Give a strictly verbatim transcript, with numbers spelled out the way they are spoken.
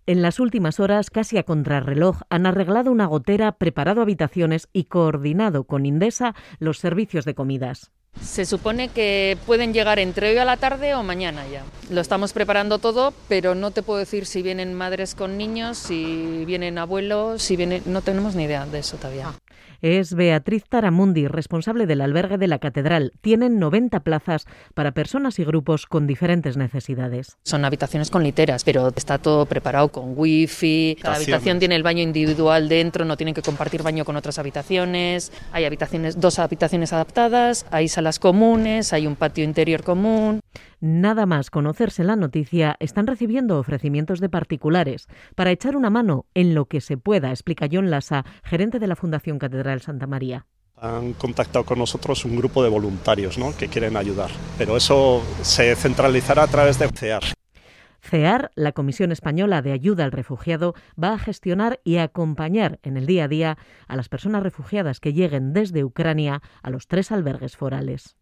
En las últimas horas, casi a contrarreloj, han arreglado una gotera, preparado habitaciones y coordinado con Indesa los servicios de comidas. Se supone que pueden llegar entre hoy a la tarde o mañana ya. Lo estamos preparando todo, pero no te puedo decir si vienen madres con niños, si vienen abuelos, si vienen... No tenemos ni idea de eso todavía. Es Beatriz Taramundi, responsable del albergue de la Catedral. Tienen noventa plazas para personas y grupos con diferentes necesidades. Son habitaciones con literas, pero está todo preparado con wifi. Cada habitación tiene el baño individual dentro, no tienen que compartir baño con otras habitaciones. Hay habitaciones, dos habitaciones adaptadas, hay salas comunes, hay un patio interior común. Nada más conocerse la noticia, están recibiendo ofrecimientos de particulares para echar una mano en lo que se pueda, explica John Lassa, gerente de la Fundación Catedral Santa María. Han contactado con nosotros un grupo de voluntarios, ¿no?, que quieren ayudar, pero eso se centralizará a través de CEAR. CEAR, la Comisión Española de Ayuda al Refugiado, va a gestionar y acompañar en el día a día a las personas refugiadas que lleguen desde Ucrania a los tres albergues forales.